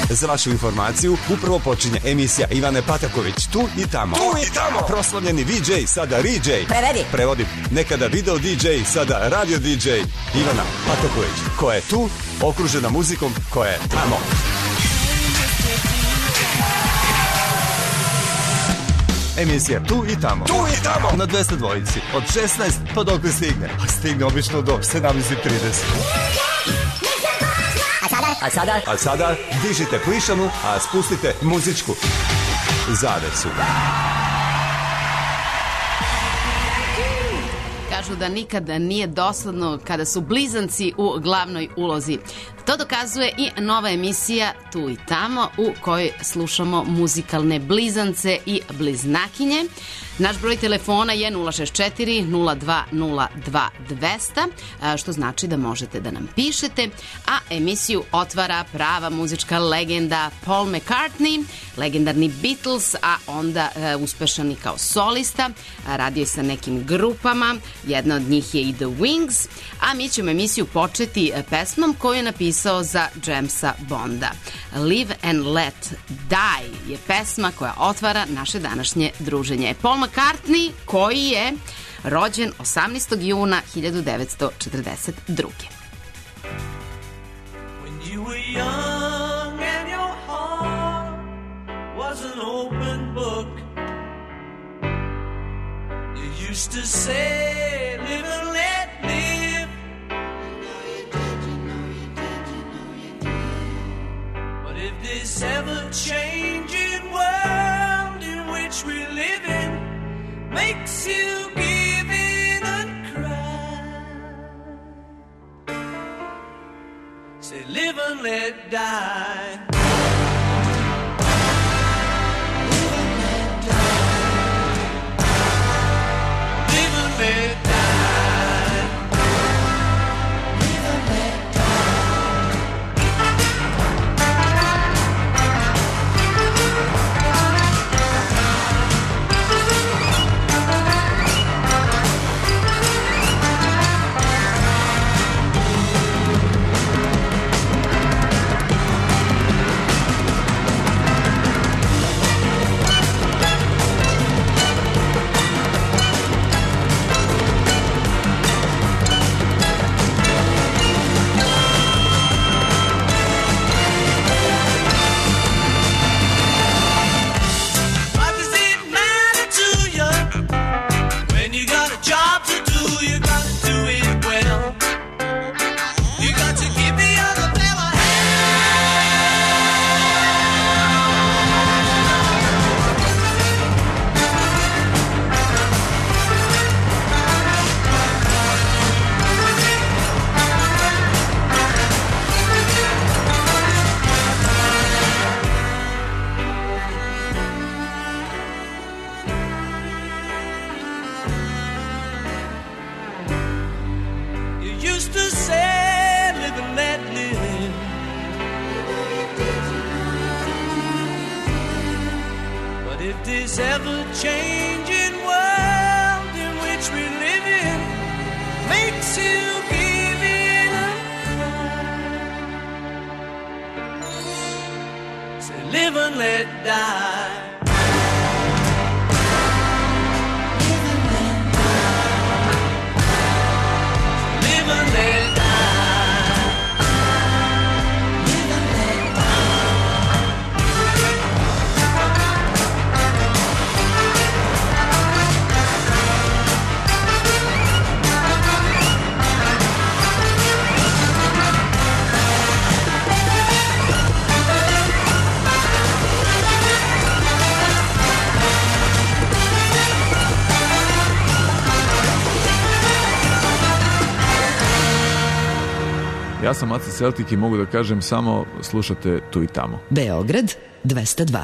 Za vašu informaciju, upravo počinje emisija Ivane Pataković, tu i tamo. Tu i tamo. Proslavljeni VJ, sada RJ. Prevodi. Nekada video DJ, sada radio DJ. Ivana Pataković, koja je tu, okružena muzikom koja je tamo. Emisija Tu i tamo. Tu i tamo. Na 202 od 16 pa dok ne stigne. A stigne obično do 17:30. A sada dižite plišanu, a spustite muzičku zavesu. Kažu da nikada nije dosadno kada su blizanci u glavnoj ulozi. To dokazuje i nova emisija Tu i tamo u kojoj slušamo muzikalne blizance i bliznakinje. Naš broj telefona je 064 0202 200, što znači da možete da nam pišete, a emisiju otvara prava muzička legenda Paul McCartney, legendarni Beatles, a onda uspešan i kao solista. Radio je sa nekim grupama, jedna od njih je i The Wings, a mi ćemo emisiju početi pesmom koju je napisao za Jamesa Bonda. Live and Let Die je pesma koja otvara naše današnje druženje. Paul McCartney, koji je rođen 18. juna 1942. When you were young and your heart was an open book, you used to say, live and let live. But if this ever-changing world in which we live in makes you give in and cry, say live and let die. Live and let die. Ja sam Aca Celtic i mogu da kažem samo slušate Tu i tamo. Beograd 202.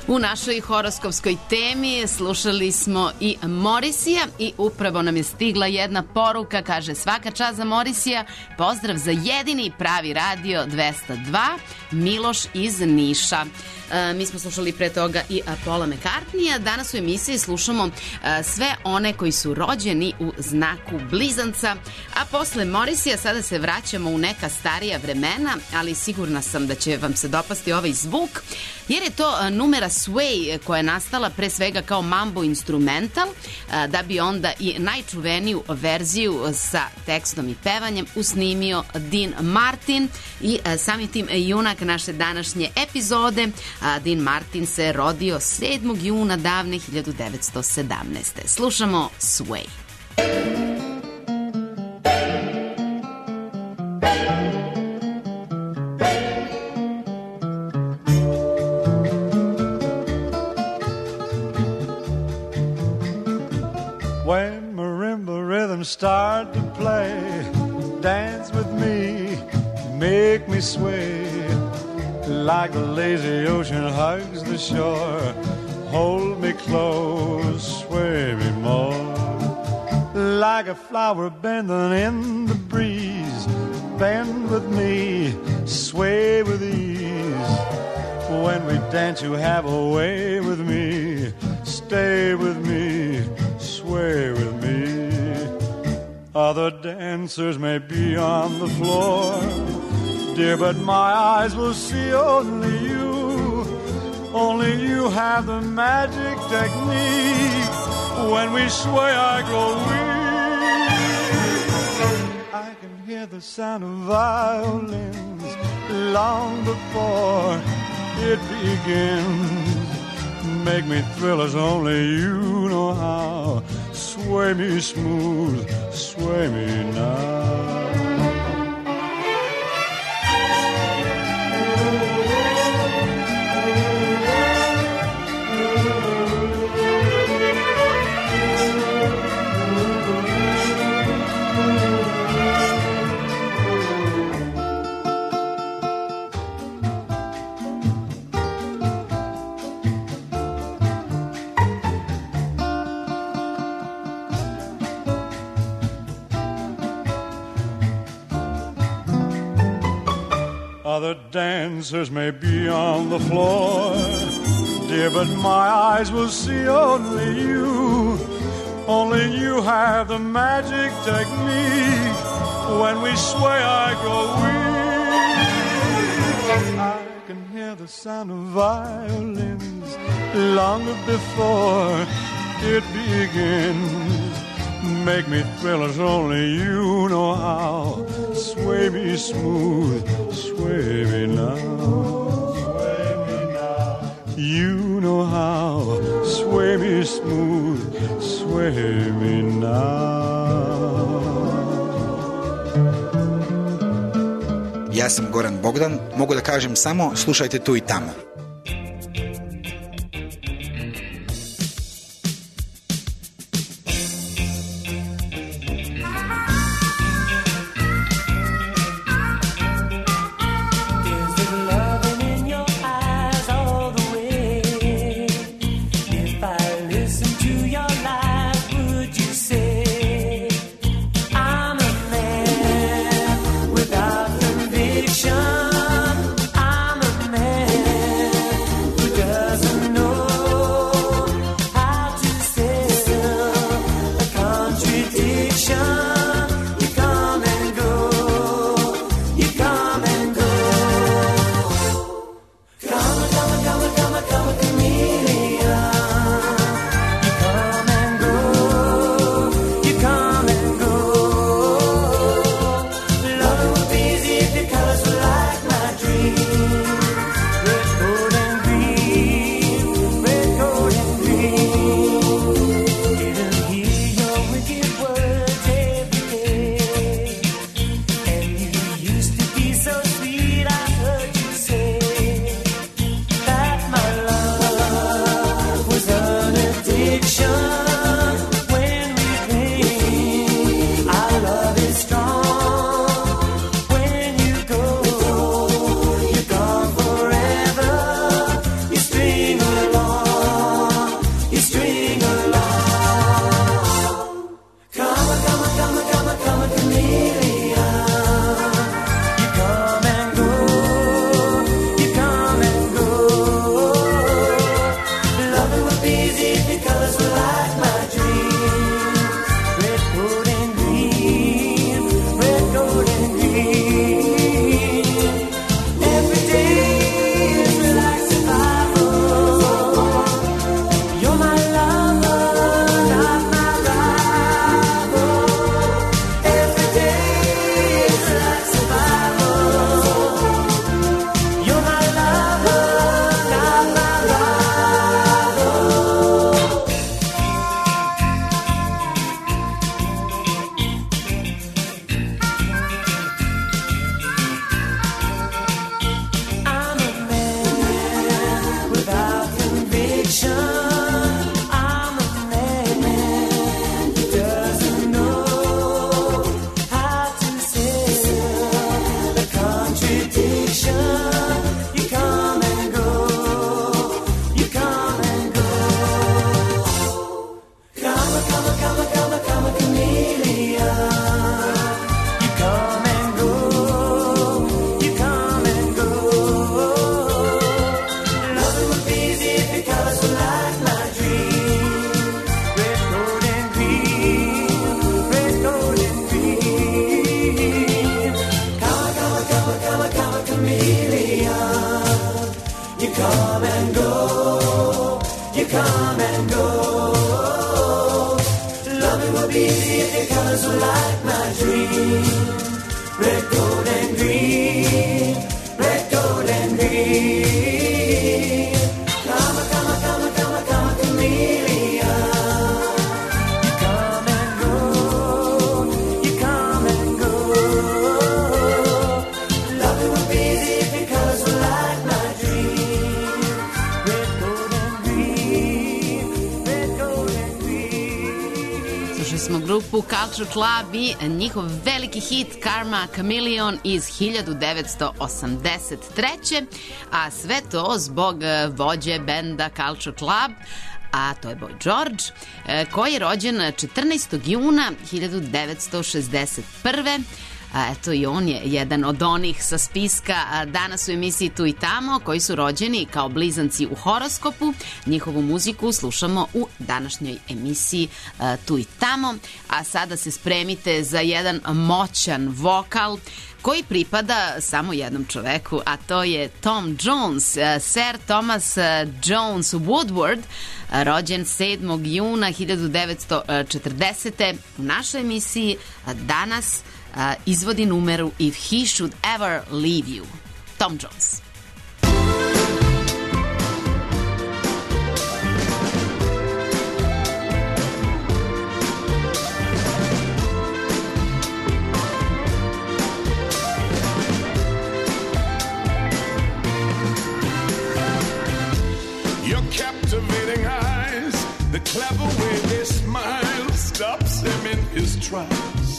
U našoj horoskopskoj temi slušali smo i Morisija i upravo nam je stigla jedna poruka, kaže svaka čast za Morisija, pozdrav za jedini pravi radio 202, Miloš iz Niša. Mi smo slušali pre toga i Paula McCartneya. Danas u emisiji slušamo sve one koji su rođeni u znaku blizanca, a posle Morisija sada se vraćamo u neka starija vremena, ali sigurna sam da će vam se dopasti ovaj zvuk, jer je to numera Sway koja je nastala pre svega kao mambo instrumental, da bi onda i najčuveniju verziju sa tekstom i pevanjem usnimio Dean Martin i samim tim junak naše današnje epizode. Dean Martin se rodio 7. juna davne 1917. Slušamo Sway. When marimba rhythms start to play, dance with me, make me sway. Like the lazy ocean hugs the shore, hold me close, sway me more. Like a flower bending in the breeze, bend with me, sway with ease. When we dance you have a way with me, stay with me, sway with me. Other dancers may be on the floor, dear, but my eyes will see only you. Only you have the magic technique. When we sway, I grow weak. I can hear the sound of violins long before it begins. Make me thrill as only you know how. Sway me smooth, sway me now. Other dancers may be on the floor, dear, but my eyes will see only you. Only you have the magic technique. When we sway, I grow weak. I can hear the sound of violins long before it begins. Make me thrill as only you know how. Sway me smooth, sway me now. Sway me now. You know how. Sway me smooth, sway me now. Ja sam Goran Bogdan, mogu da kažem samo slušajte tu i tamo. I'm a man Grupu Culture Club i njihov veliki hit Karma Chameleon iz 1983. A sve to zbog vođe benda Culture Club, a to je Boy George, koji je rođen 14. juna 1961. Eto, i on je jedan od onih sa spiska danas u emisiji Tu i tamo, koji su rođeni kao blizanci u horoskopu. Njihovu muziku slušamo u današnjoj emisiji Tu i tamo. A sada se spremite za jedan moćan vokal koji pripada samo jednom čoveku, a to je Tom Jones, Sir Thomas Jones Woodward, rođen 7. juna 1940. U našoj emisiji danas izvodi numeru If He Should Ever Leave You. Tom Jones. Your captivating eyes, the clever way they smile, stops him in his tracks.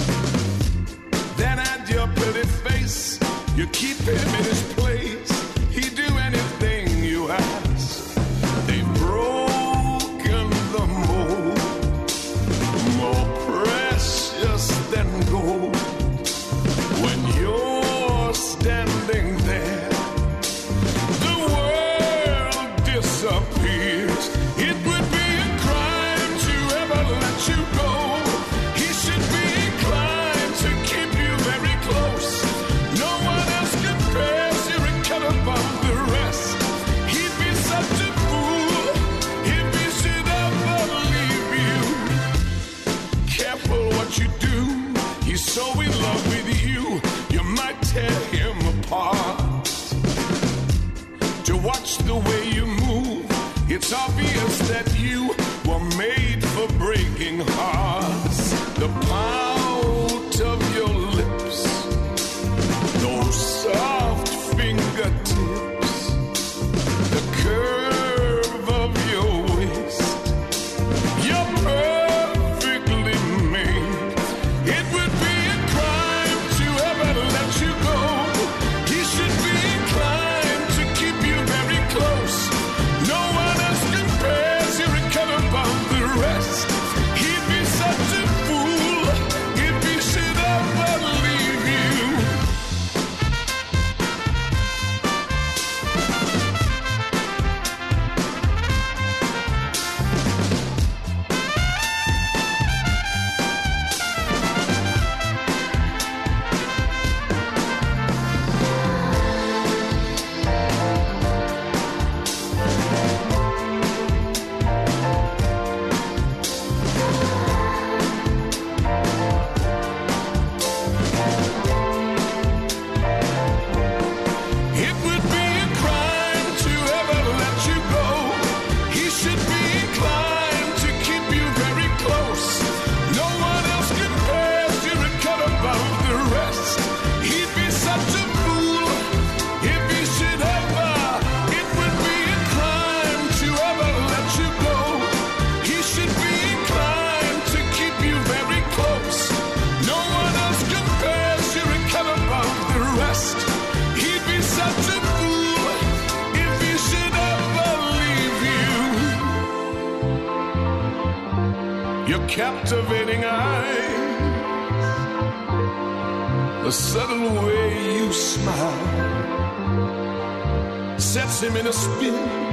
Then at your pretty face, you keep him in his place. He'd do anything you ask. They've broken the mold, more precious than gold. When you're standing there, the world disappears. It would be a crime to ever let you go. He should be inclined to keep you very close. No one else compares. You're a cut above the rest. He'd be such a fool if he should ever leave you. Careful what you do. He's so in love with you, you might tear him apart. To watch the way you move, it's obvious that you were made for breaking hearts. The pout of your lips, those soft fingertips, the curve of your waist, you're perfectly made. It would be a crime to ever let you go. He should be inclined to keep you very close. No one else compares. You're a cut above the rest. He'd be such a fool if he should ever your captivating eyes, the subtle way you smile sets him in a spin.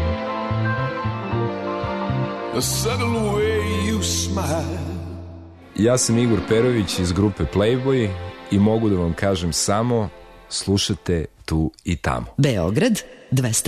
The subtle way you smile. Ja sam Igor Perović iz grupe Playboy i mogu da vam kažem samo slušate tu i tamo. Beograd 202.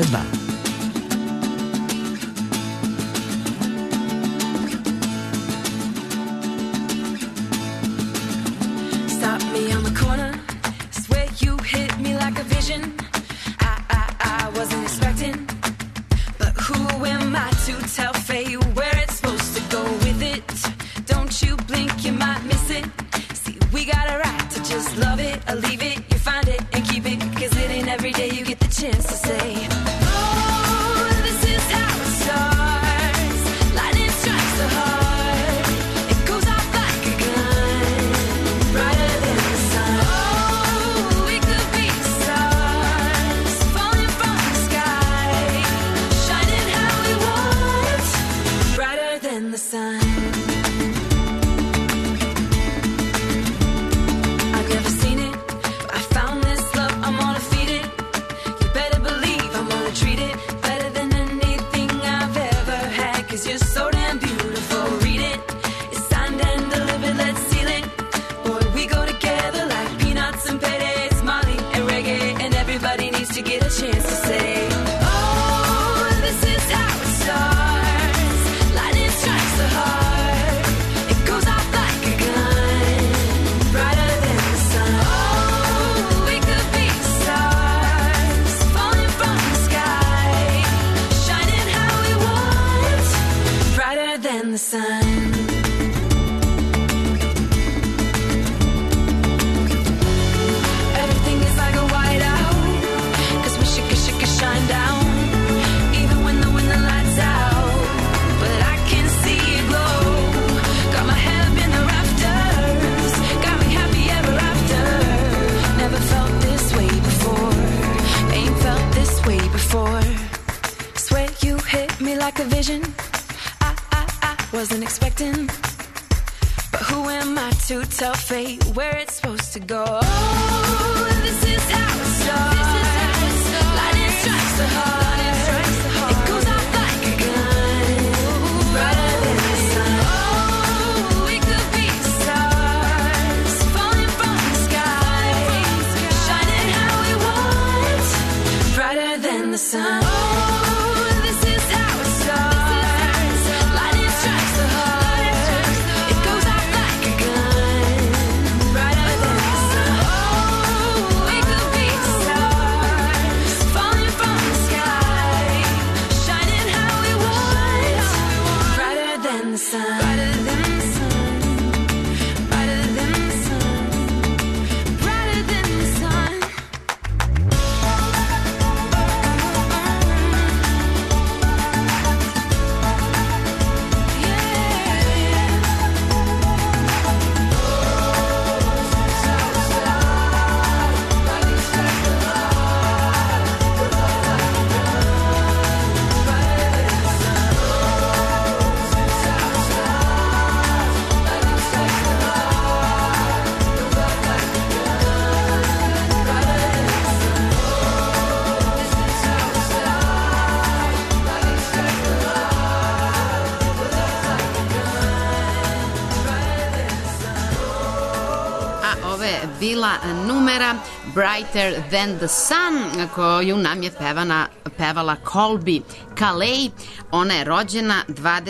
bila numera Brighter Than The Sun, koju nam je pevala Colby Calais. Ona je rođena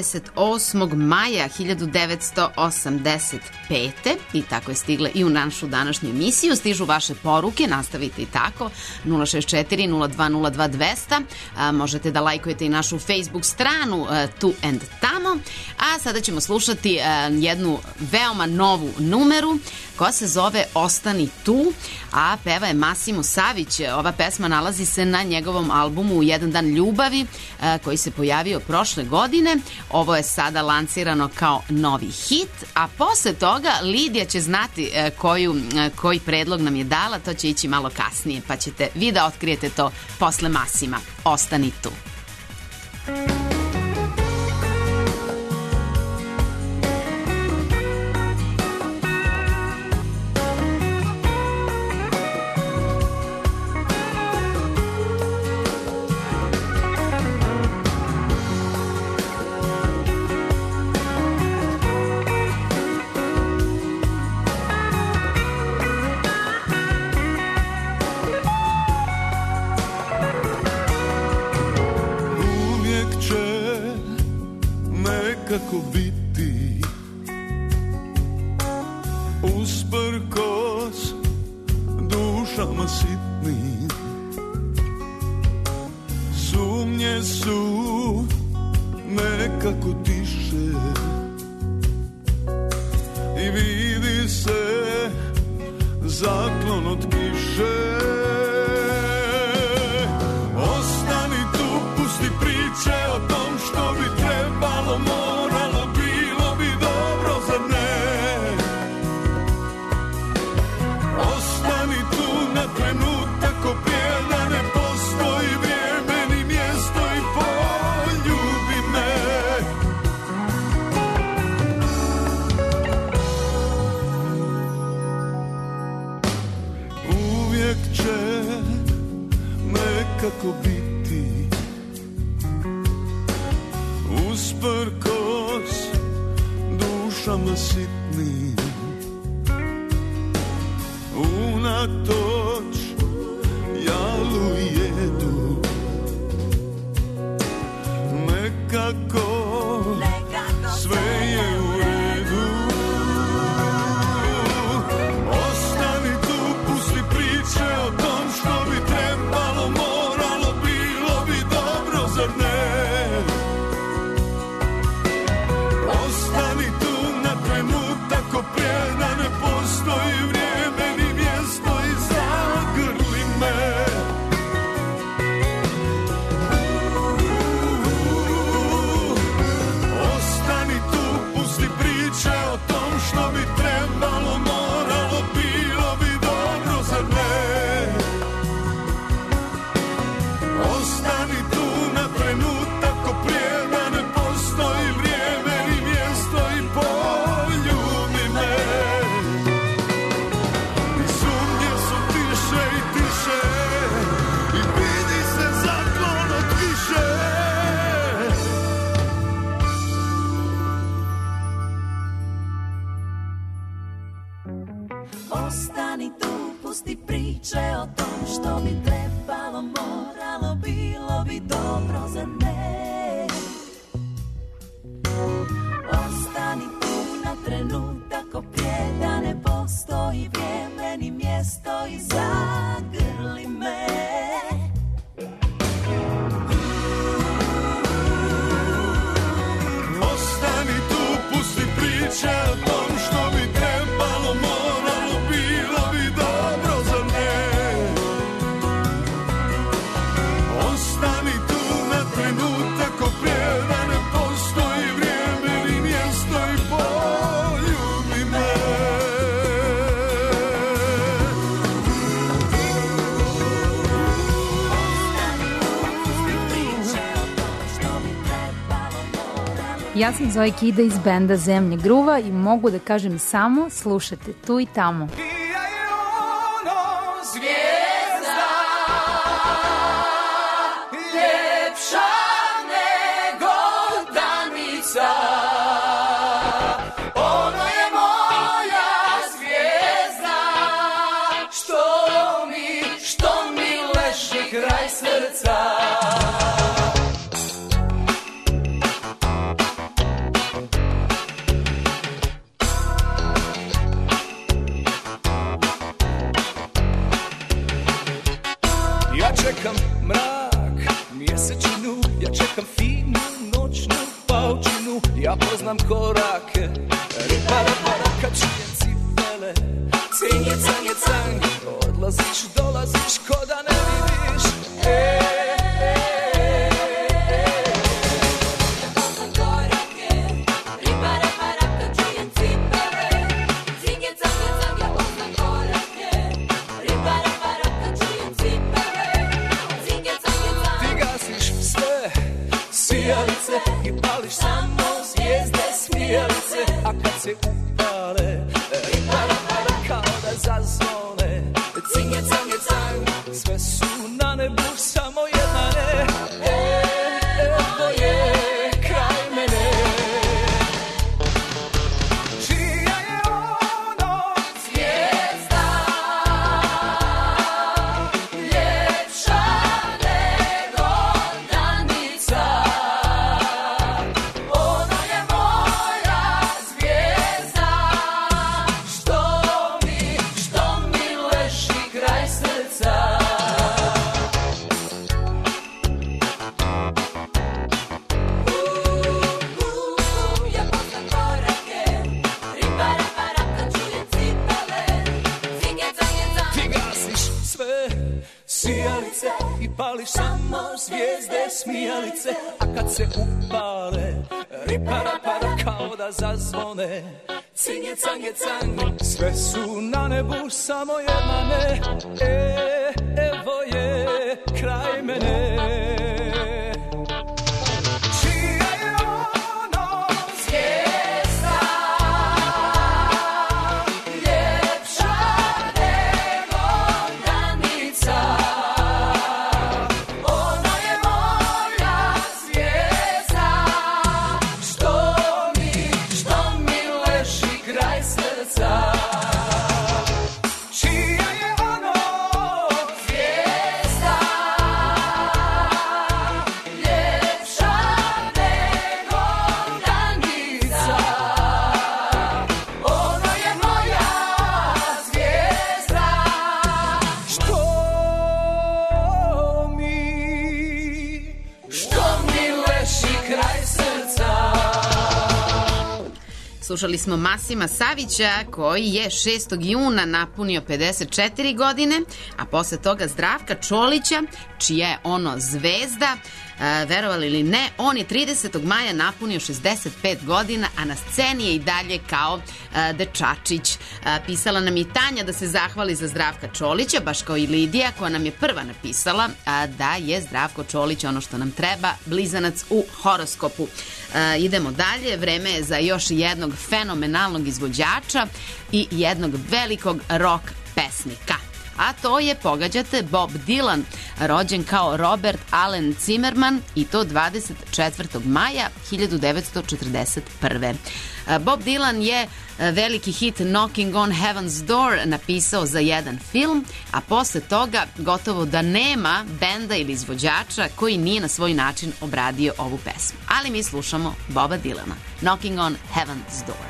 28. maja 1985. I tako je stigla i u našu današnju emisiju. Stižu vaše poruke, nastavite i tako. 064 0202 200. Možete da lajkujete i našu Facebook stranu Tu and Tamo. A sada ćemo slušati jednu veoma novu numeru koja se zove Ostani tu, a peva je Massimo Savić. Ova pesma nalazi se na njegovom albumu Jedan dan ljubavi, koji se pojavio prošle godine. Ovo je sada lancirano kao novi hit, a posle toga Lidija će znati koji predlog nam je dala. To će ići malo kasnije, pa ćete vi da otkrijete to posle Massima. Ostani tu. nekako biti usprkos dušama sitnim. Sumnje su nekako tiše i vidi se zaklon od kiše. Ostani tu, pusti priče o tom što bi trebalo, moralo, bilo bi dobro, zar ne? Ostani tu na trenutak, oprijel da ne postoji vrijeme ni mjesto i poljubi me. Uvijek će nekako biti usprkos dušama sitnim. Unatoč jalu i jedu nekako sve je u redu. Ostani tu, pusti priče o tom što bi trebalo, moralo, bilo bi dobro, zar ne? Ostani tu na trenutak, oprijel da ne postoji vrijeme ni mjesto i zagrli me. Ostani tu, pusti priče o tom što bi trebalo, moralo, bilo bi dobro, zar ne? Ostani tu na trenutak, oprijel da ne postoji vrijeme ni mjesto i poljubi me. I sumnje su tiše i tiše i vidi se zaklon od kiše. Ostani tu, pusti priče o tom što bi trebalo, moralo, bilo bi dobro, zar ne? Ostani tu na trenutak, oprijel da ne postoji vrijeme ni mjesto i zagrli me. Ostani tu, pusti priče o tom što bi trebalo, moralo, bilo bi dobro, zar ne? Ostani tu na trenutak, oprijel da ne postoji vrijeme ni mjesto i poljubi me. Ja sam Zoe Kida iz benda Zemlje gruva i mogu da kažem samo slušate tu i tamo. Zvijezda ljepša nego danica, ono je moja zvijezda, što mi leži kraj srca. Ja čekam mrak, mjesečinu, ja čekam finu noćnu paučinu, ja poznam korake, ripara paraka, čije cipele, cinje, canje, cang, odlaziš, dolaziš, ko da ne vidiš, i pališ samo zvijezde smijalice, a kad se upale ripara kao da zazvone, cinje, canje, cang, sve su na nebu, samo jedna ne, evo je kraj mene. Čija je ono zvijezda ljepša nego danica, ono je moja smijalice, a kad se upale, riparapara kao da zazvone. Cinge, cange, cang, sve su na nebu, samo jedna ne. Evo je kraj mene. Slušali smo Masima Savića koji je 6. juna napunio 54 godine, a posle toga Zdravka Čolića, čija je ono zvezda, verovali ili ne, on je 30. maja napunio 65 godina, a na sceni je i dalje kao dečačić. Pisala nam i Tanja da se zahvali za Zdravka Čolića, baš kao i Lidija koja nam je prva napisala da je Zdravko Čolić ono što nam treba, blizanac u horoskopu. Idemo dalje, vreme je za još jednog fenomenalnog izvođača i jednog velikog rock pesnika. A to je, pogađate, Bob Dylan, rođen kao Robert Allen Zimmerman i to 24. maja 1941. Bob Dylan je veliki hit Knocking on Heaven's Door napisao za jedan film, a posle toga gotovo da nema benda ili izvođača koji nije na svoj način obradio ovu pesmu. Ali mi slušamo Boba Dylana, Knocking on Heaven's Door.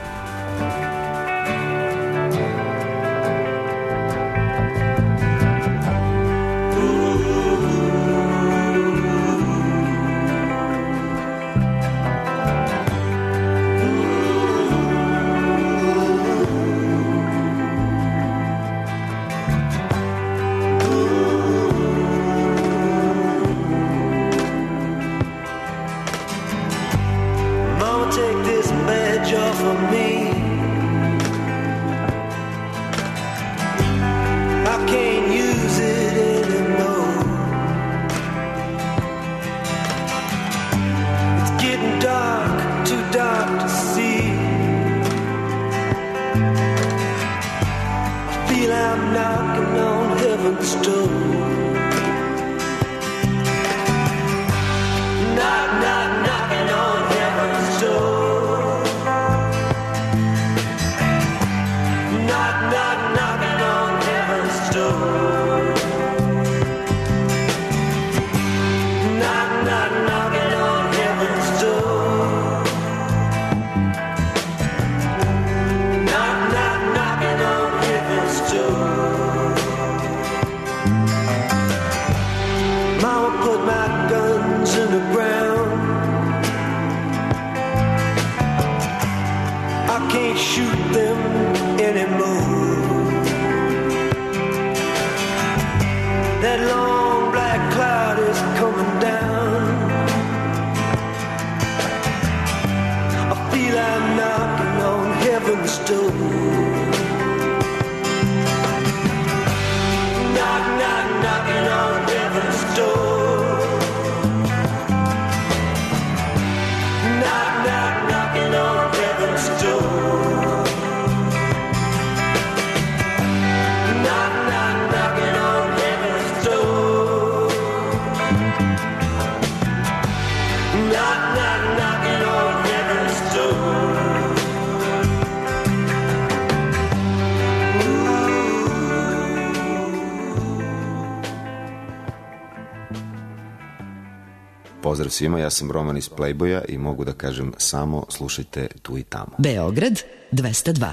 Pozdrav svima, ja sam Roman iz Playboya i mogu da kažem samo slušajte tu i tamo. Beograd 202.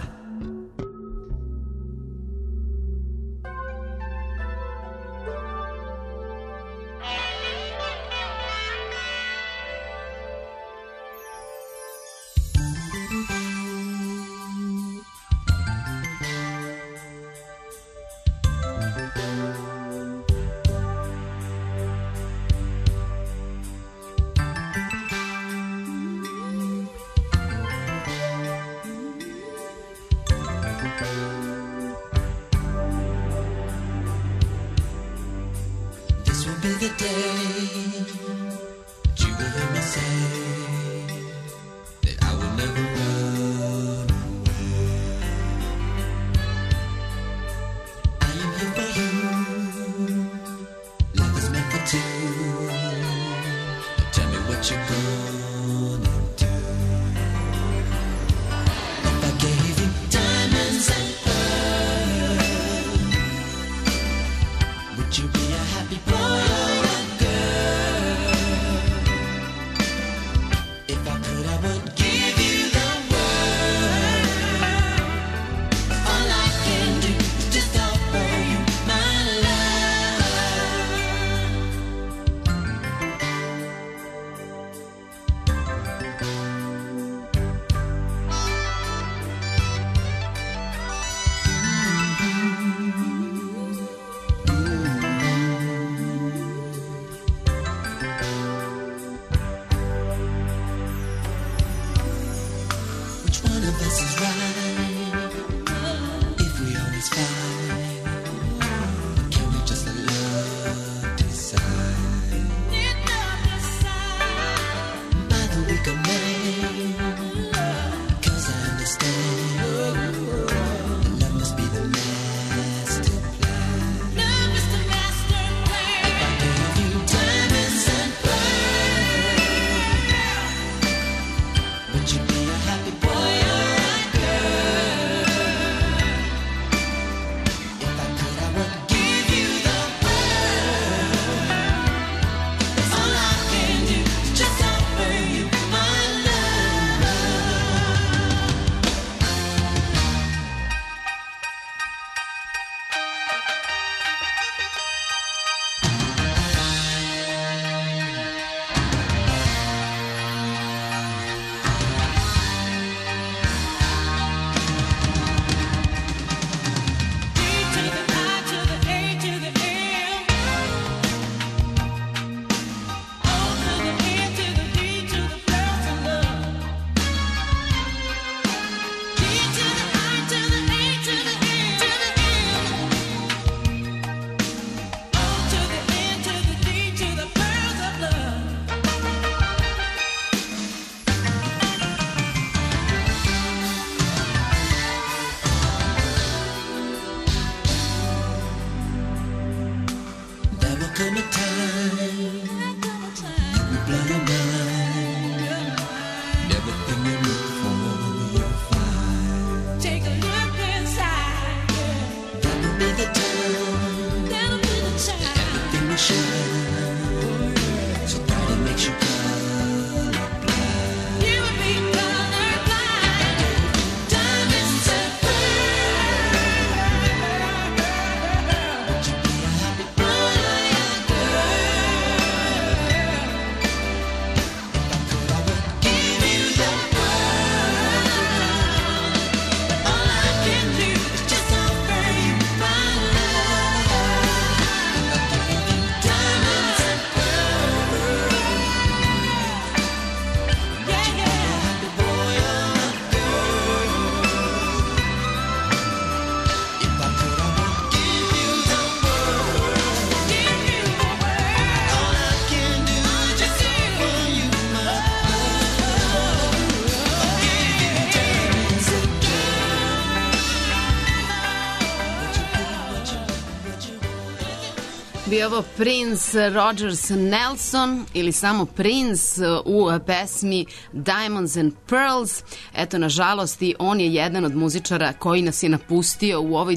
Bio ovo Prince Rogers Nelson ili samo Prince u pesmi Diamonds and Pearls. Eto, nažalost, i on je jedan od muzičara koji nas je napustio u ovoj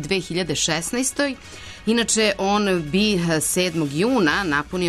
2016. Inače, on bi 7. juna napunio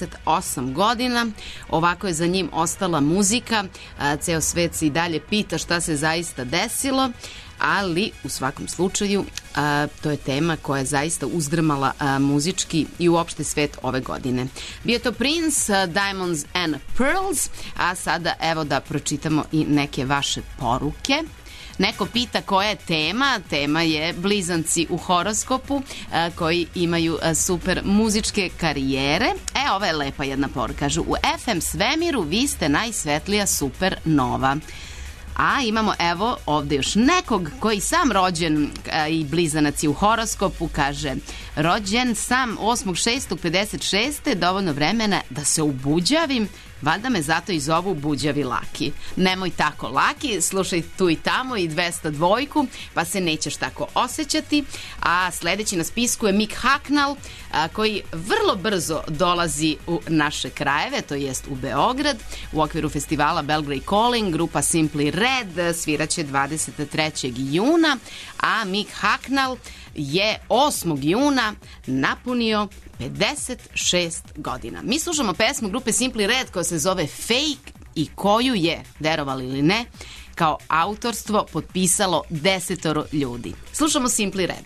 58 godina. Ovako je za njim ostala muzika. Ceo svet se i dalje pita šta se zaista desilo, ali u svakom slučaju to je tema koja je zaista uzdrmala muzički i uopšte svet ove godine. Bio to Prince, Diamonds and Pearls, a sada evo da pročitamo i neke vaše poruke. Neko pita koja je tema. Tema je blizanci u horoskopu koji imaju super muzičke karijere. Ova je lepa jedna poruka. Kažu, u FM svemiru vi ste najsvetlija supernova. A imamo evo ovde još nekog koji sam rođen i blizanac je u horoskopu, kaže rođen sam 8.6.56. dovoljno vremena da se ubuđavim, valjda me zato i zovu buđavi Laki. Nemoj tako Laki, slušaj Tu i tamo i 202, pa se nećeš tako osjećati. A sledeći na spisku je Mick Hucknall, koji vrlo brzo dolazi u naše krajeve, to jest u Beograd, u okviru festivala Belgrade Calling. Grupa Simply Red sviraće 23. juna, a Mick Hucknall je 8. juna napunio 56 godina. Mi slušamo pesmu grupe Simply Red koja se zove Fake i koju je, verovali ili ne, kao autorstvo potpisalo 10 ljudi. Slušamo Simply Red.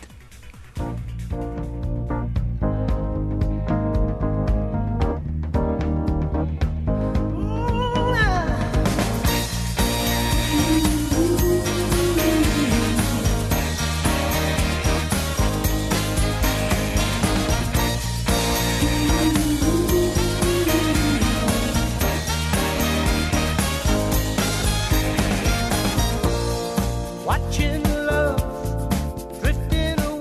Watching love drifting away.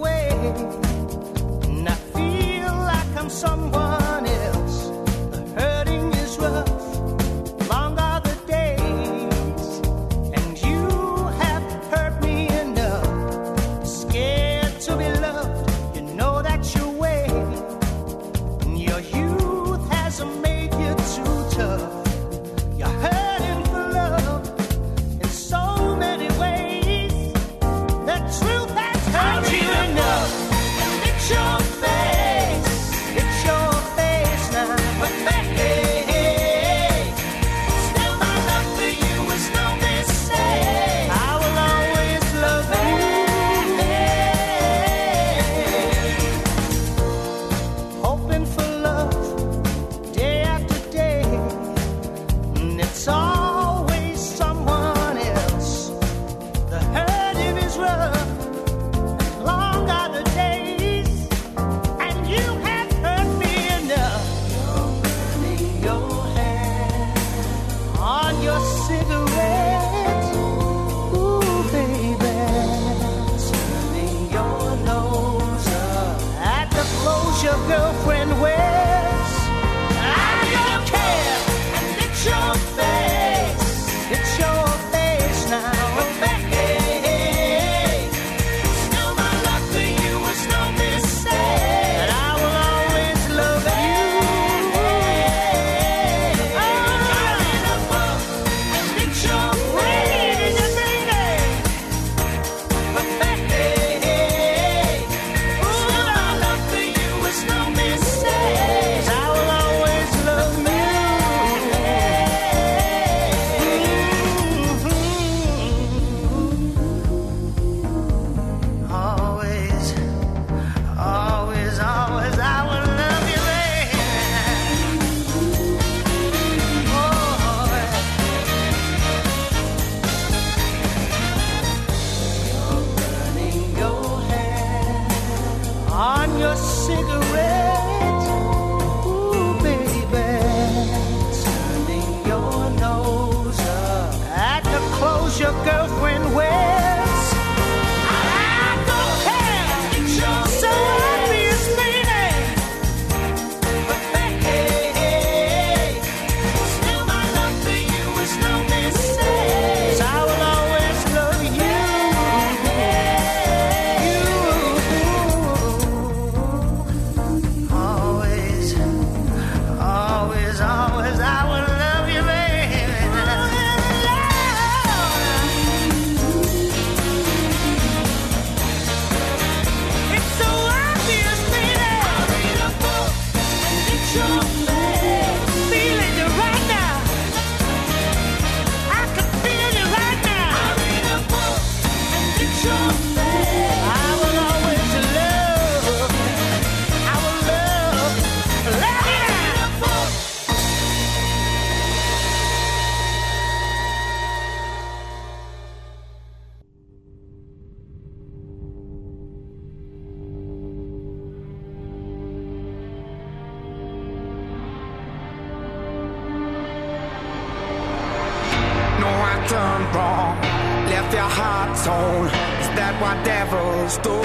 stone. Is that what devils do?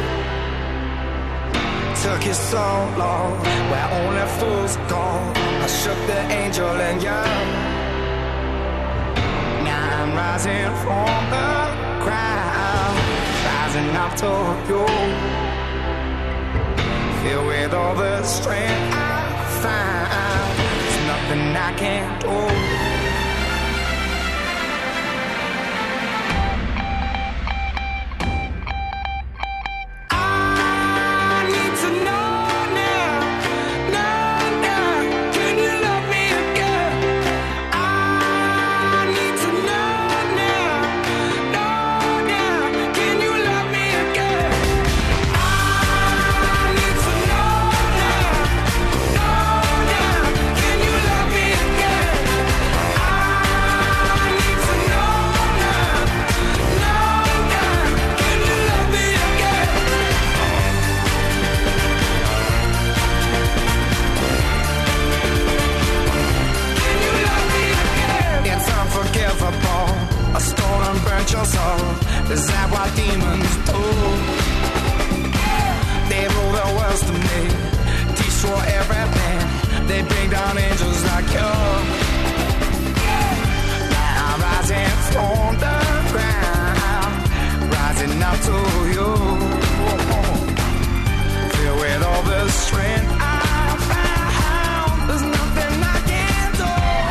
Took you so long, where only fools go. I shook the angel and young. Now I'm rising from the crowd, rising up to you. Filled with all the strength I find, there's nothing I can't do. Your soul. Is that what demons do? They rule the world to me, destroy everything. They bring down angels like you. Now I'm rising from the ground, rising up to you. Filled with all the strength I found, there's nothing I can do.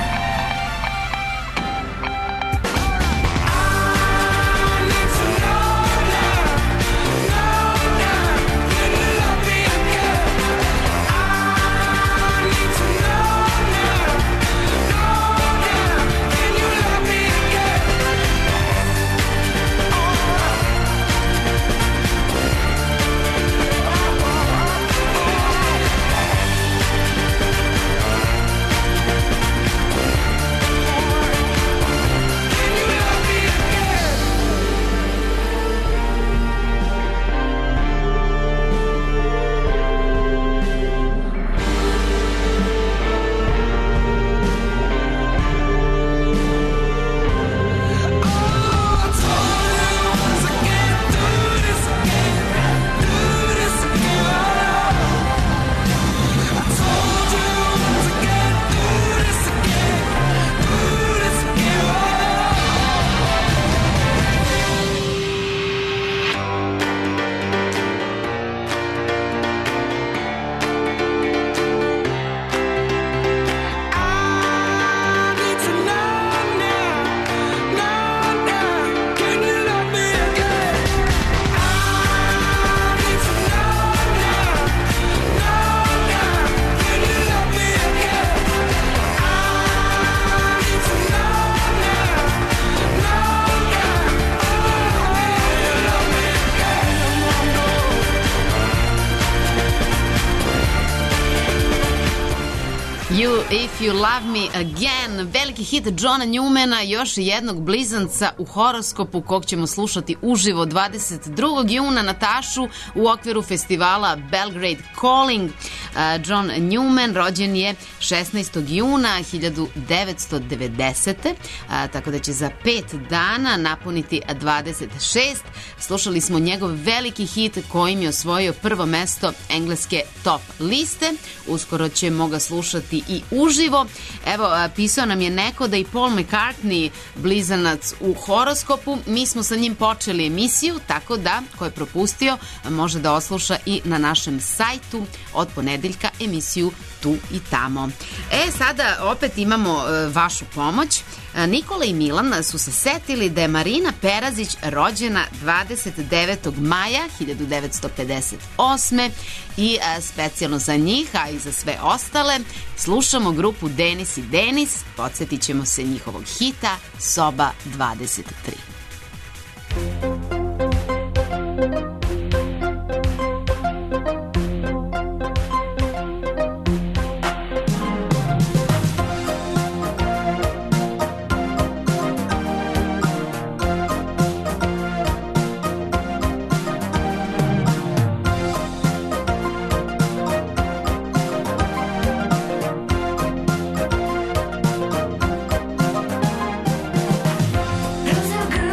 You If You Love Me Again, veliki hit Johna Newmana, još jednog blizanca u horoskopu kog ćemo slušati uživo 22. juna na Tašu u okviru festivala Belgrade Calling. John Newman rođen je 16. juna 1990. Tako da će za 5 dana napuniti 26. Slušali smo njegov veliki hit kojim je osvojio prvo mesto engleske top liste. Uskoro ćemo ga slušati i uživo. Evo, pisao nam je neko da i Paul McCartney blizanac u horoskopu. Mi smo sa njim počeli emisiju, tako da ko je propustio može da osluša i na našem sajtu od ponedeljka emisiju Tu i tamo. Sada opet imamo vašu pomoć. Nikola i Milan su se setili da je Marina Perazić rođena 29. maja 1958. i specijalno za njih, a i za sve ostale, slušamo grupu Denis i Denis. Podsjetit ćemo se njihovog hita Soba 23. Girl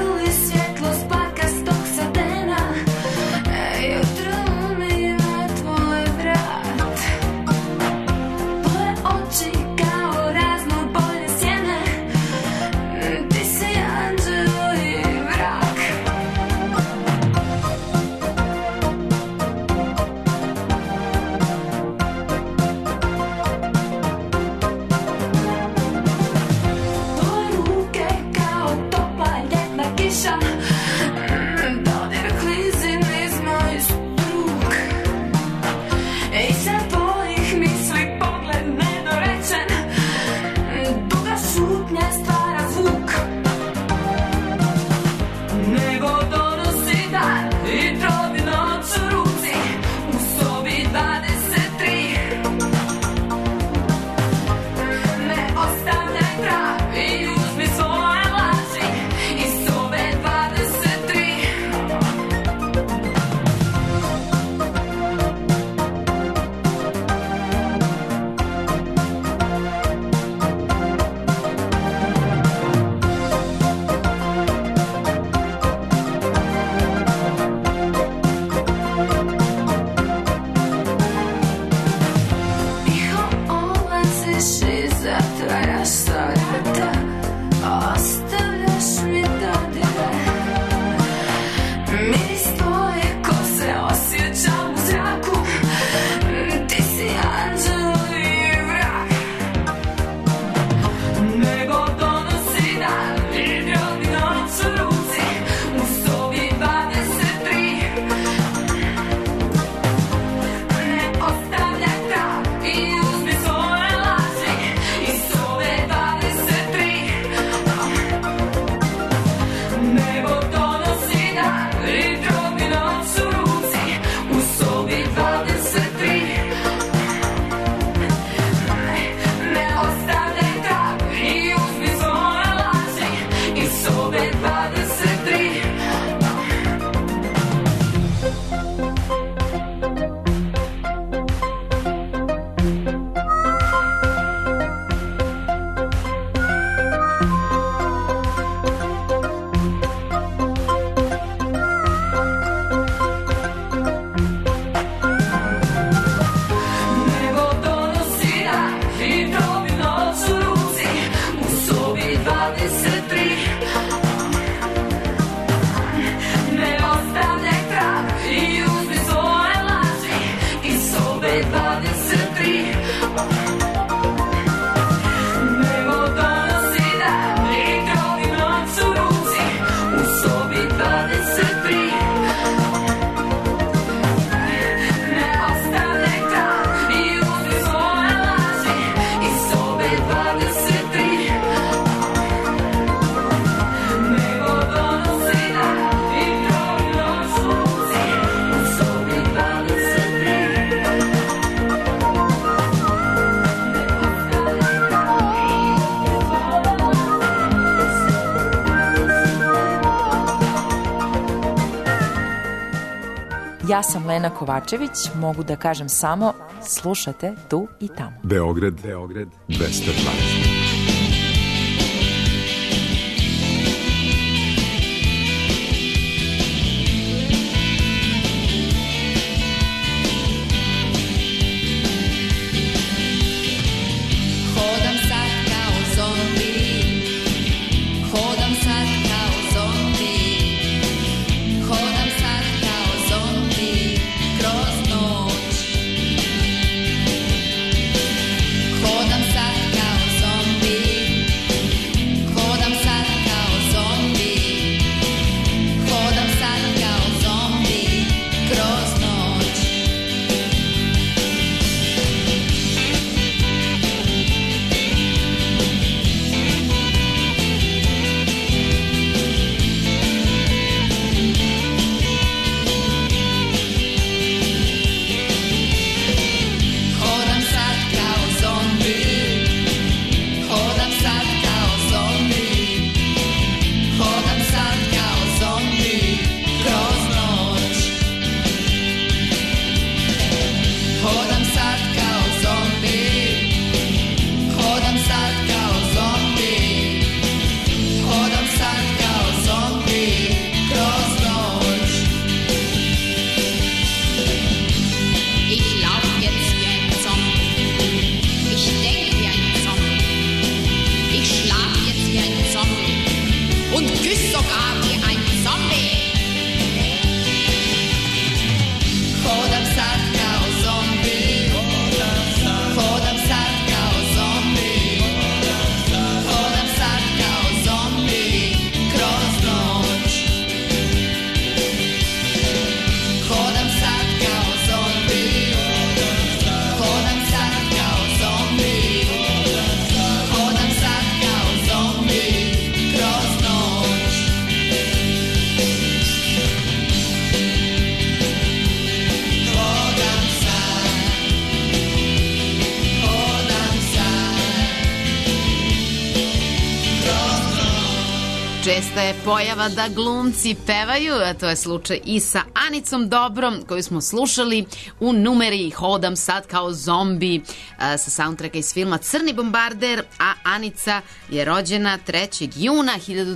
sobe 23. Ja sam Lena Kovačević, mogu da kažem samo slušate tu i tamo. Beograd 220. Česta je pojava da glumci pevaju, a to je slučaj i sa Anicom Dobrom, koju smo slušali u numeri Hodam sad kao zombi sa soundtracka iz filma Crni bombarder, a Anica je rođena 3. juna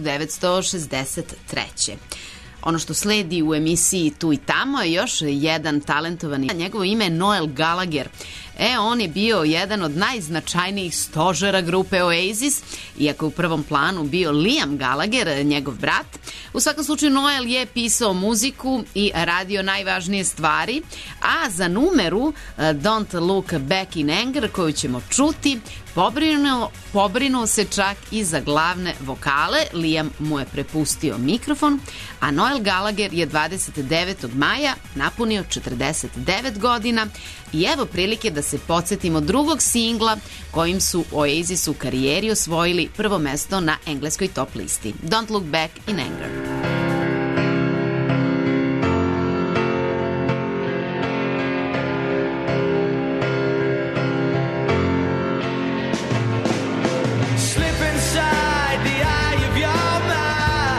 1963. Ono što sledi u emisiji Tu i tamo je još jedan talentovani. Njegovo ime je Noel Gallagher. On je bio jedan od najznačajnijih stožera grupe Oasis, iako u prvom planu bio Liam Gallagher, njegov brat. U svakom slučaju Noel je pisao muziku i radio najvažnije stvari, a za numeru Don't Look Back in Anger, koju ćemo čuti, pobrinuo se čak i za glavne vokale. Liam mu je prepustio mikrofon, a Noel Gallagher je 29. maja napunio 49 godina i evo prilike da se podsjetimo drugog singla kojim su Oasis u karijeri osvojili prvo mesto na engleskoj top listi. Don't Look Back in Anger. Slip inside the eye of your mind.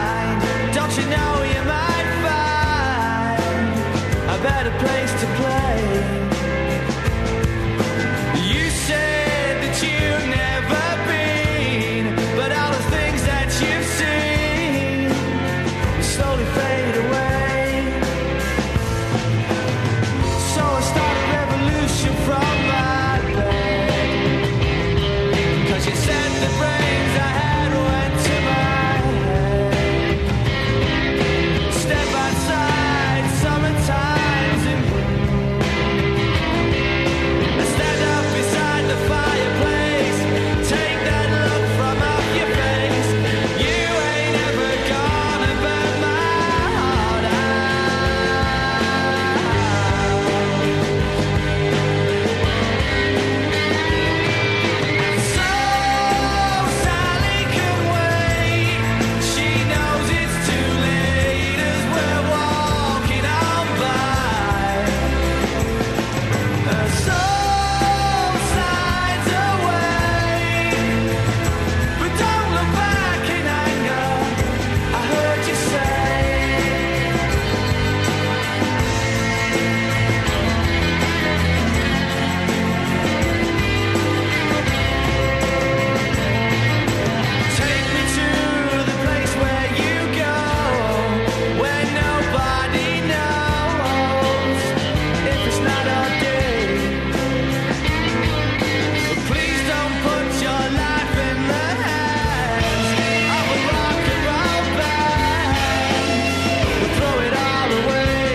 you know you might find a better place to play. You said that you've never been, but all the things that you've seen slowly fade away. So I started a revolution from my bed, 'cause you said the brains I had went to my head. Step outside, summertime's in bloom. I stand up beside the fireplace, take that look from off your face. You ain't ever gonna burn my heart out. So Sally can wait, she knows it's too late as we're walking on by. Her soul slides away, but don't look back in anger, I heard you say. Take me to the place where you go, where nobody knows if it's not our day. But please don't put your life in the hands of a rock and roll band. We'll throw it all away.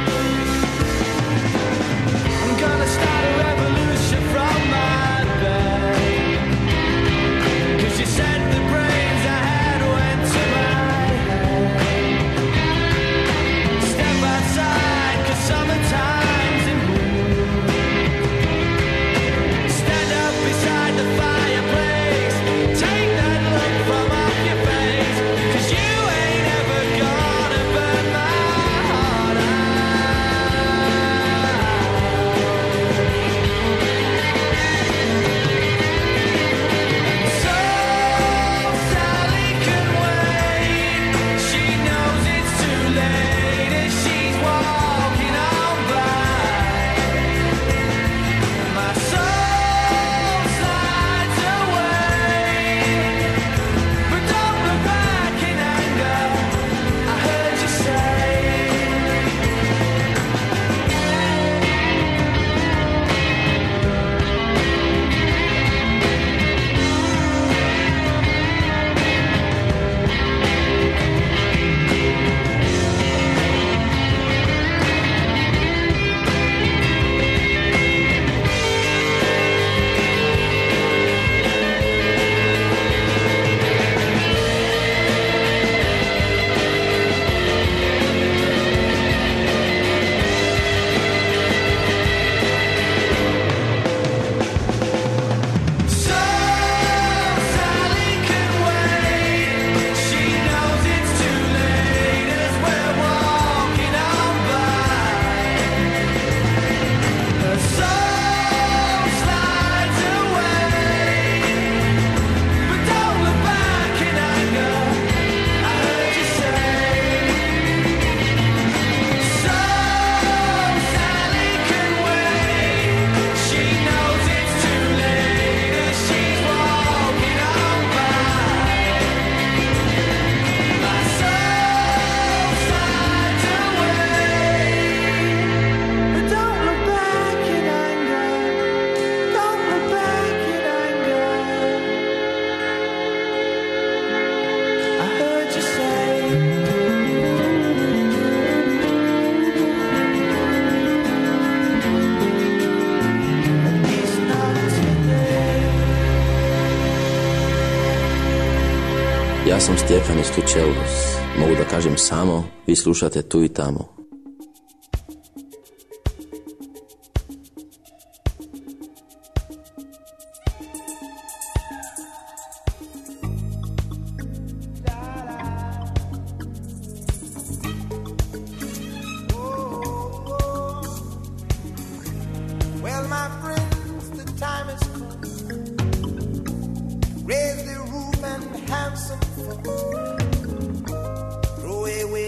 I'm gonna start a revolution from my bed, 'cause you said the brains I had went to my head. Step outside, 'cause summertime's in bloom. Stand up beside the fireplace, take that look from off your face, 'cause you ain't ever gonna burn my heart out. So Sally can wait, she knows it's too late as she's walking on by. My soul slides away, but don't look back in anger, I heard you say. So Sally can wait, she knows it's too late as we're walking on by. Her soul slides away, but don't look back in anger, I heard you say. So Sally can wait, she knows it's too late as she's walking on by. My soul slides away, but don't look back in anger, don't look back in anger, I heard you say. At least not today. Ja sam Stjepan iz Tučelos. Mogu da kažem samo, vi slušate Tu i tamo. Well, my friends, the time has come. Raise the roof and have some fun. Throw away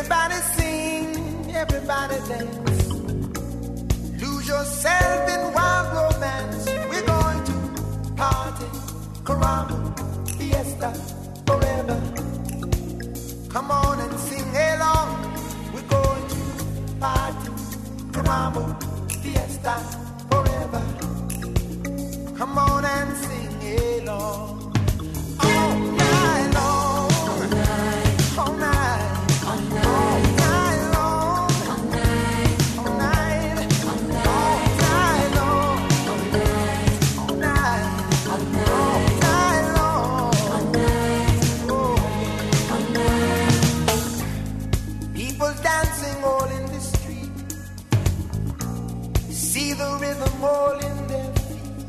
Everybody sing, everybody dance. Lose yourself in wild romance. We're going to party, caramba, fiesta, forever. Come on and sing along. We're going to party, caramba, fiesta, forever. Come on and sing along. All night long. All night. All night. All night. All night long. All night. All night. All night. All night long. All night. All night. All night long. All night. Oh. All night. People dancing all in the street. See the rhythm all in their feet.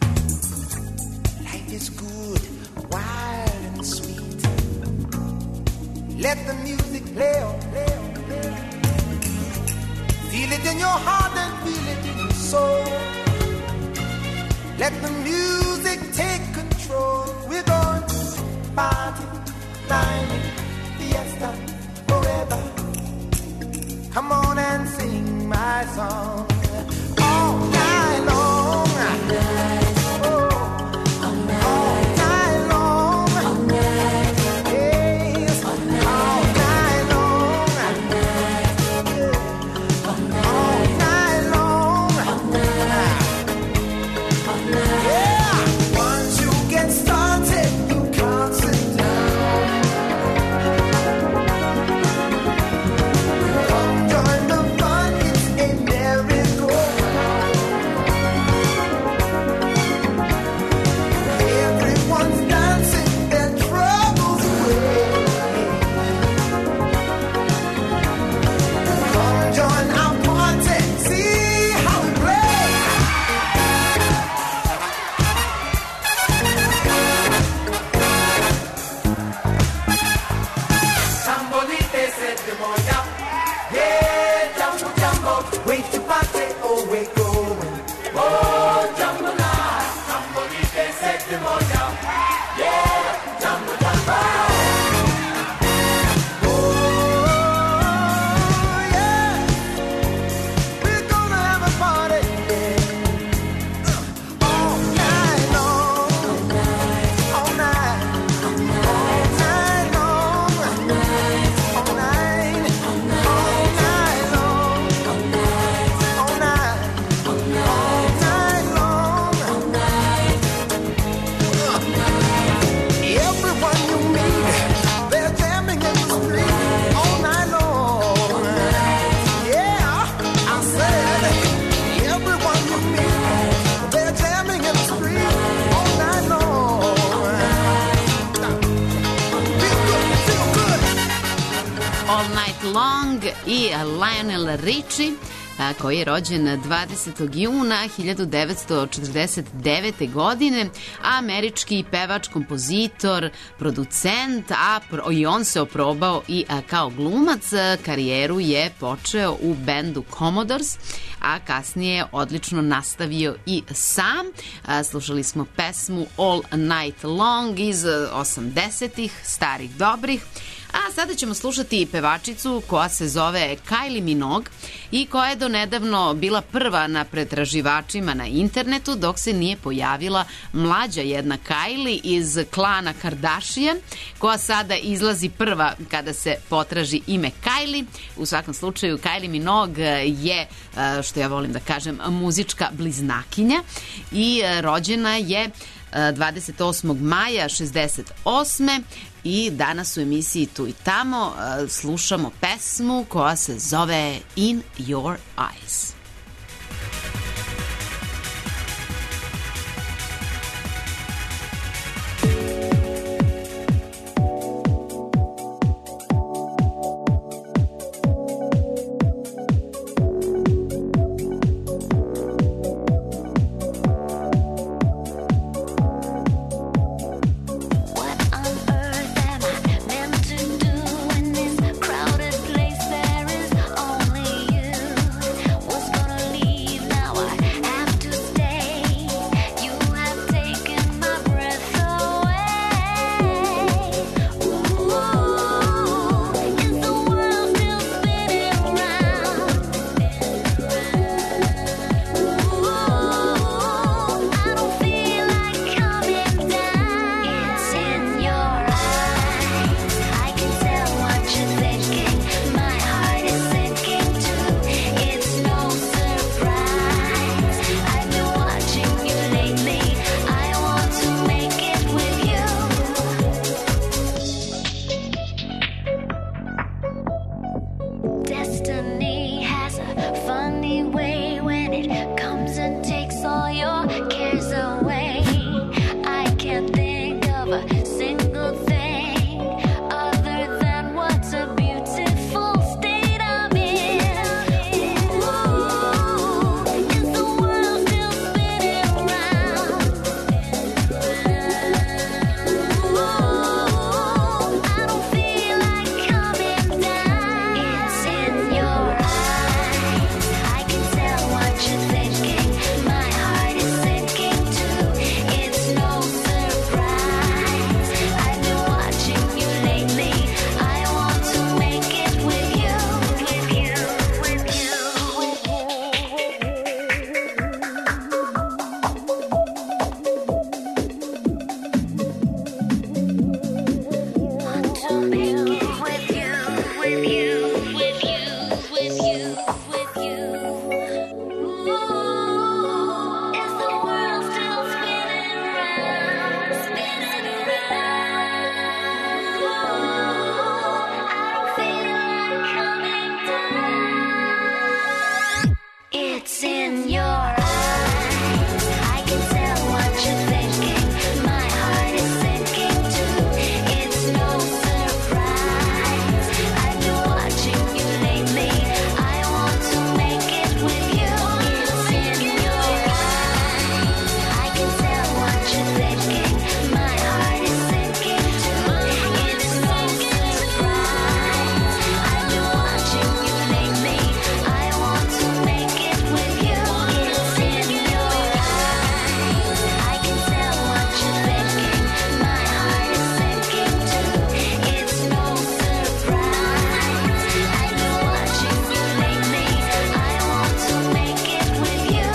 Life is good, wild and sweet. Let the music play on, play on, play on. Feel it in your heart and feel it in your soul. Let the music take control. We're going to party, climbing, fiesta, forever. Come on and sing my song. All night long. All night. All night long. All night. Yes. All night long. All night long. Yeah. Once you get started, you can't sit down. Come join the fun, it's a merry-go-round. Everyone's dancing their troubles away. Come join our party, see how we play. Tambolite said the moya. Yeah, jumbo, jumbo, wait to party, oh, we're going. Oh, jumbo now. Tambolite said the moya. Yeah, jumbo, jumbo. Oh, yeah. We're gonna have a party. All night long. All night. All night long. All night. All night long. All night. All night long. Everyone you meet, they're jamming in the street all night long. Yeah, I said, everyone you meet, they're jamming in the street all night long. Feel good, feel good. All Night Long i Lionel Richie, koji je rođen 20. juna 1949. godine, američki pevač, kompozitor, producent, i on se oprobao i kao glumac. Karijeru je počeo u bendu Commodores, a kasnije je odlično nastavio i sam. Slušali smo pesmu All Night Long iz 80-ih, starih dobrih. A sada ćemo slušati pevačicu koja se zove Kylie Minogue i koja je donedavno bila prva na pretraživačima na internetu, dok se nije pojavila mlađa jedna Kylie iz klana Kardashian, koja sada izlazi prva kada se potraži ime Kylie. U svakom slučaju Kylie Minogue je, što ja volim da kažem, muzička bliznakinja i rođena je 28. maja 68. i danas u emisiji Tu i tamo slušamo pesmu koja se zove In Your Eyes. Crowded place, there is only you. What's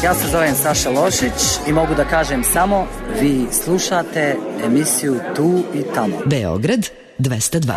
Ja se zovem Saša Lošić i mogu da kažem samo vi slušate emisiju Tu i tamo. Beograd 202.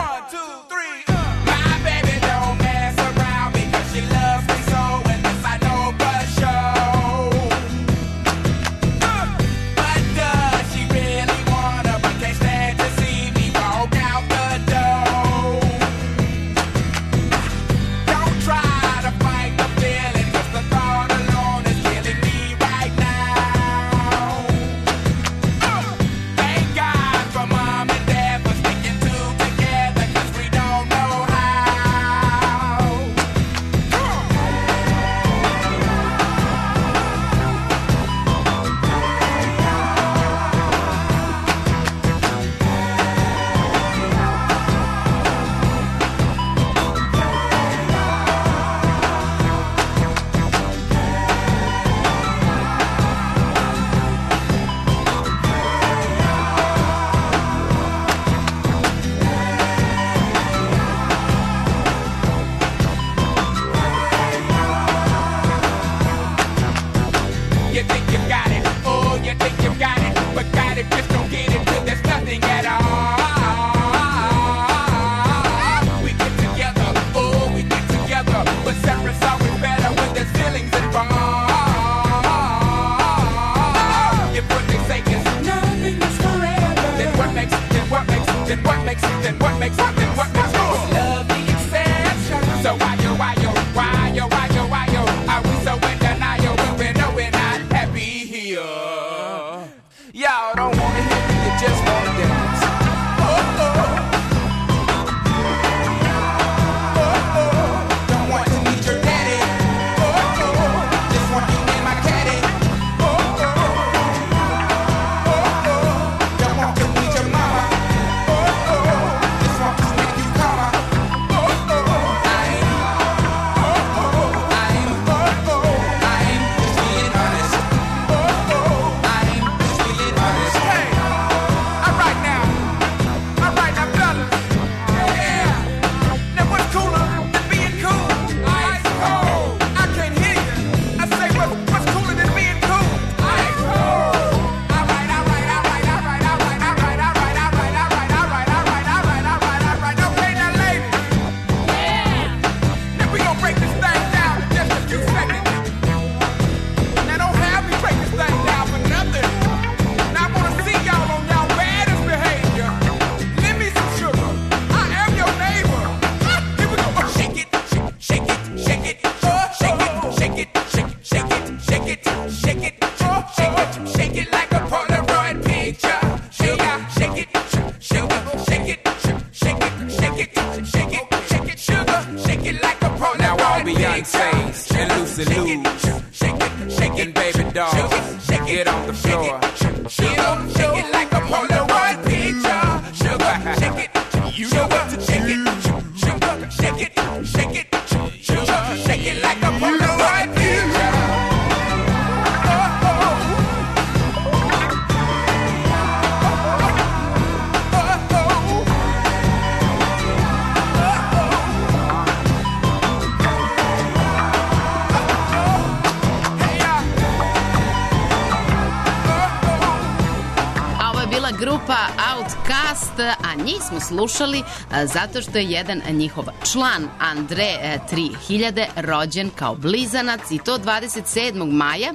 A njih smo slušali zato što je jedan njihov član Andre 3000 rođen kao blizanac i to 27. maja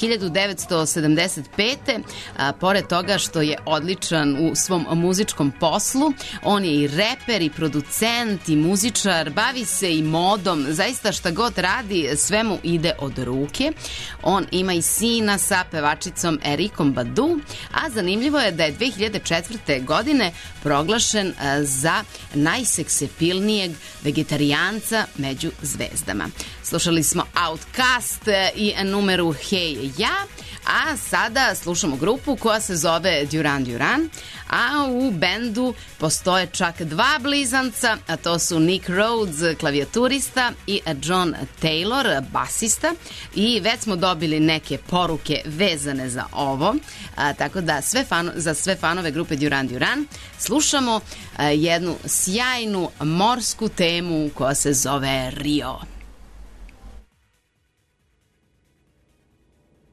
1975. Pored toga što je odličan u svom muzičkom poslu, on je i reper i producent i muzičar, bavi se i modom, zaista šta god radi sve mu ide od ruke. On ima i sina sa pevačicom Erikom Badu, a zanimljivo je da je 2004. godine proglašen za najseksapilnijeg vegetarijanca među zvezdama. Slušali smo Outkast i numeru Hey Ja, a sada slušamo grupu koja se zove Duran Duran, a u bendu postoje čak dva blizanca, a to su Nick Rhodes, klavijaturista, i John Taylor, basista, i već smo dobili neke poruke vezane za ovo, tako da za sve fanove grupe Duran Duran slušamo jednu sjajnu morsku temu koja se zove Rio.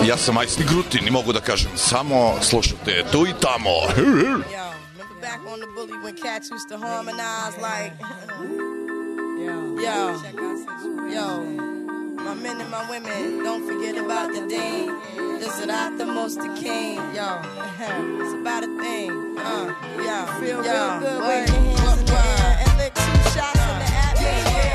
Ja sam Majsni Grutin i mogu da kažem samo slušajte tu i tamo. Back on the bully when cats used to harmonize like yo, my men and my women, don't forget about the dean. This is not the most the king, yo. It's about a thing, feel real good with your hands in the air and lick 2 shots in the atmosphere.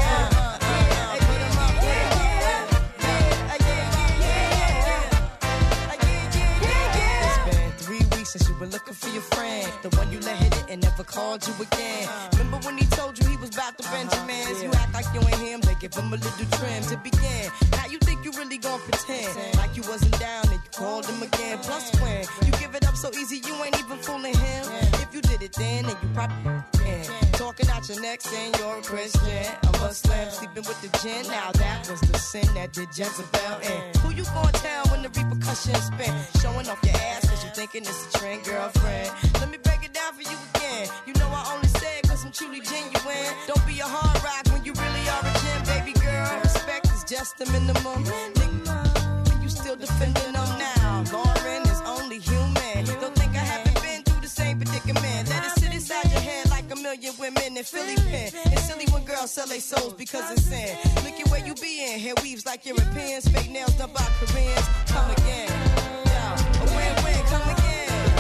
Since you were looking for your friend, the one you let hit it and never called you again. Remember when he told you he was about to Benjamins? You act like you ain't him, they give him a little trim to begin. Now you think you really gon' pretend like you wasn't down and you called him again. Plus when you give it up so easy, you ain't even fooling him. If you did it then you probably talking out your neck saying you're a Christian, a Muslim, sleeping with the gin. Now that was the sin that did Jezebel in. Who you gon' tell when the repercussions spin? Showing off your ass cause you thinking it's a trend, girlfriend. Let me break it down for you again. You know I only say it cause I'm truly genuine. Don't be a hard rock when you really are a gem, baby girl. Respect is just the minimum. Nigga, you still defending them now. Lauren is only human. Don't think I haven't been through the same predicament. Let it sit inside your head like a million women in Philly pen. It's silly when girls sell their souls because it's sin. Look at where you be in. Hair weaves like Europeans. Fake nails done by Koreans. Come again. A win-win, come again.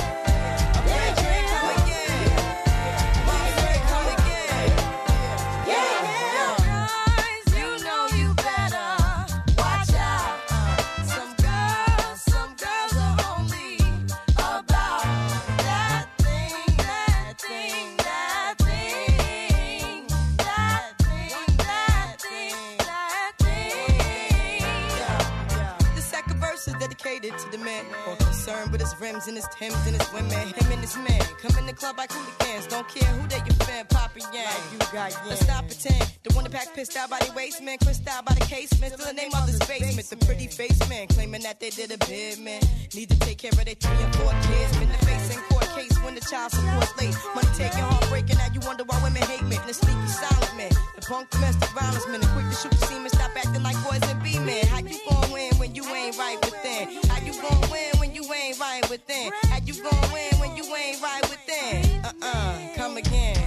To the man, more concerned with his rims and his Timbs and his women. Him and his man come in the club like hooligans. Don't care who they your fan, Papa Yang. Like you got Yang. Let's not pretend. The one that pack pissed out by the waist man, crissed out by the casement. Still the name of this basement. The pretty face man claiming that they did a bid, man. Need to take care of their 3 and 4 kids. Been the face in court case when the child support's late. Money taking, heartbreaking. Now you wonder why women hate men. The sneaky silent man, the punk domestic violence man, the quick to shoot the semen. Stop acting like boys and be men. How you gon' win when you ain't right within? How you gon' win when you ain't right within? How you gon' win when you ain't right within? Come again.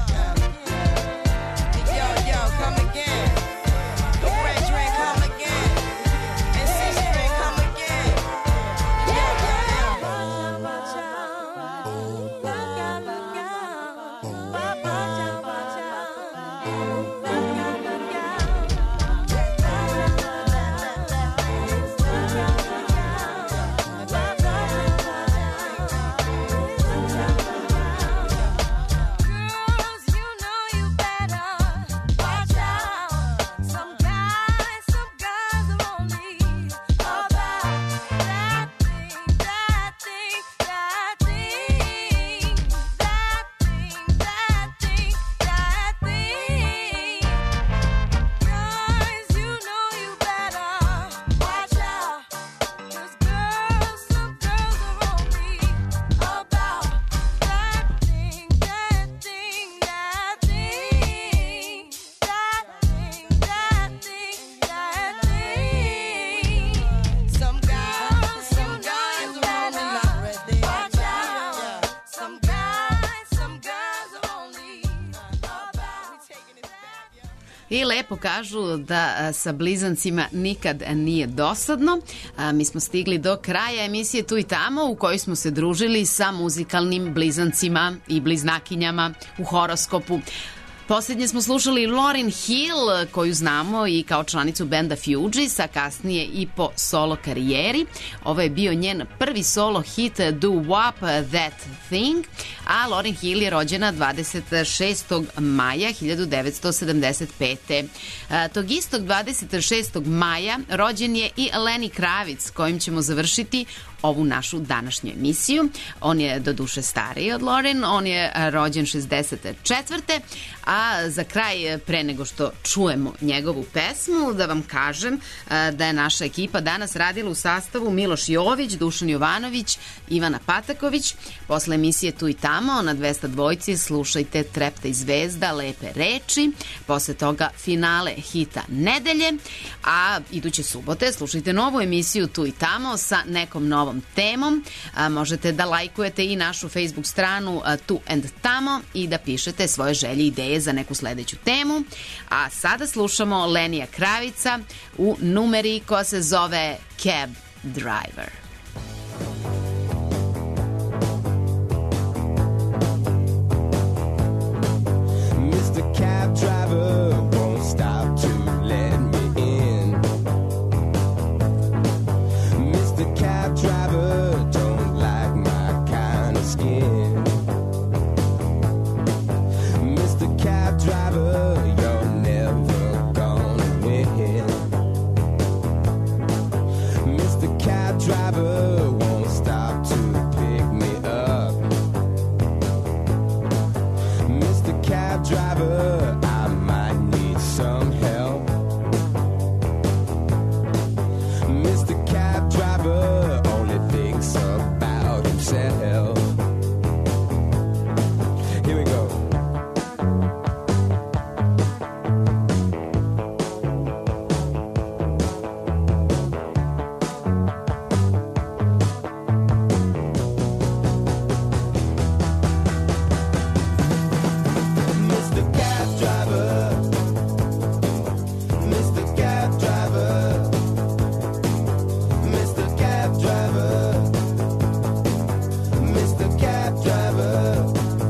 Yo, come again. The red drink, come again. And 6 drink, come again. I lepo kažu da sa blizancima nikad nije dosadno. Mi smo stigli do kraja emisije Tu i tamo u kojoj smo se družili sa muzikalnim blizancima i bliznakinjama u horoskopu. Poslednje smo slušali Lauryn Hill, koju znamo i kao članicu benda Fugees, a kasnije i po solo karijeri. Ovo je bio njen prvi solo hit Do Wop That Thing, a Lauryn Hill je rođena 26. maja 1975. Tog istog 26. maja rođen je i Lenny Kravitz, kojim ćemo završiti ovu našu današnju emisiju. On je doduše stariji od Loren, on je rođen 64. A za kraj, pre nego što čujemo njegovu pesmu, da vam kažem da je naša ekipa danas radila u sastavu Miloš Jović, Dušan Jovanović, Ivana Pataković. Posle emisije Tu i tamo na 202 slušajte Trepta i zvezda, Lepe reči. Posle toga finale hita nedelje, a iduće subote slušajte novu emisiju Tu i tamo sa nekom novom temom. Možete da lajkujete i našu Facebook stranu Tu and tamo i da pišete svoje želje i ideje za neku sledeću temu. A sada slušamo Lenija Kravica u numeri koja se zove Cab Driver. Mr. Cab Driver won't stop to let me in. Mr. Cab Driver don't like my kind of skin. Mr. Cab Driver, you're never gonna win. Mr. Cab Driver won't stop to pick me up. Mr. Cab Driver, I might need some help. Mr. Cab Driver only thinks about himself. Here we go. Mr. Cab Driver, Mr. Cab Driver, Mr. Cab Driver, Mr. Cab Driver,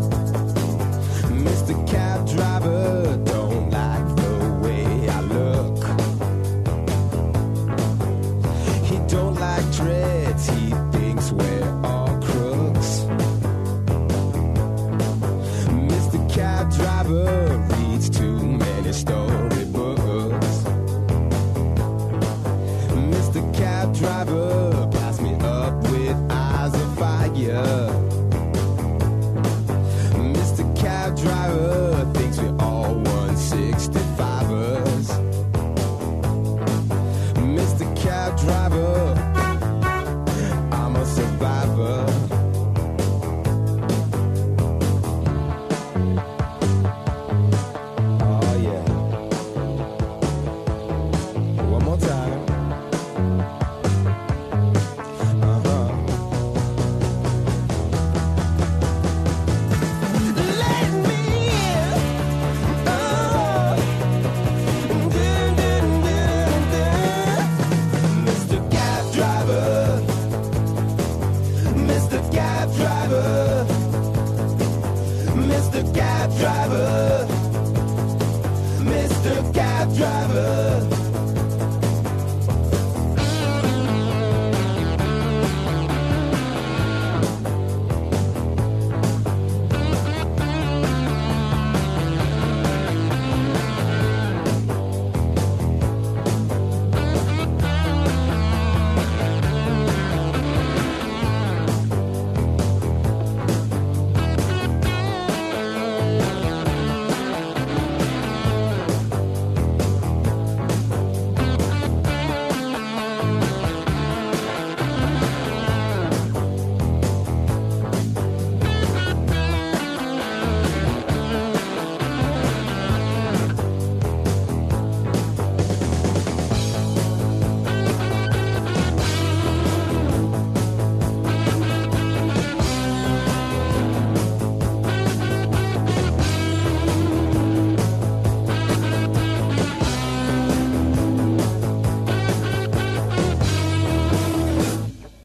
Mr. Cab Driver don't like the way I look. He don't like dreads, he thinks we're all crooks. Mr. Cab Driver reads too many storybooks. Mr. Cab Driver pass me up with eyes of fire. Mr. Cab Driver thinks we're all 165ers. Mr. Cab Driver, I'm a survivor. Oh yeah. One more time. Uh-huh. Let me in. Oh. Dun, dun, dun, dun. Mr. Cab Driver. Mr. Cab Driver. Mr. Cab Driver. Mr. Cab Driver.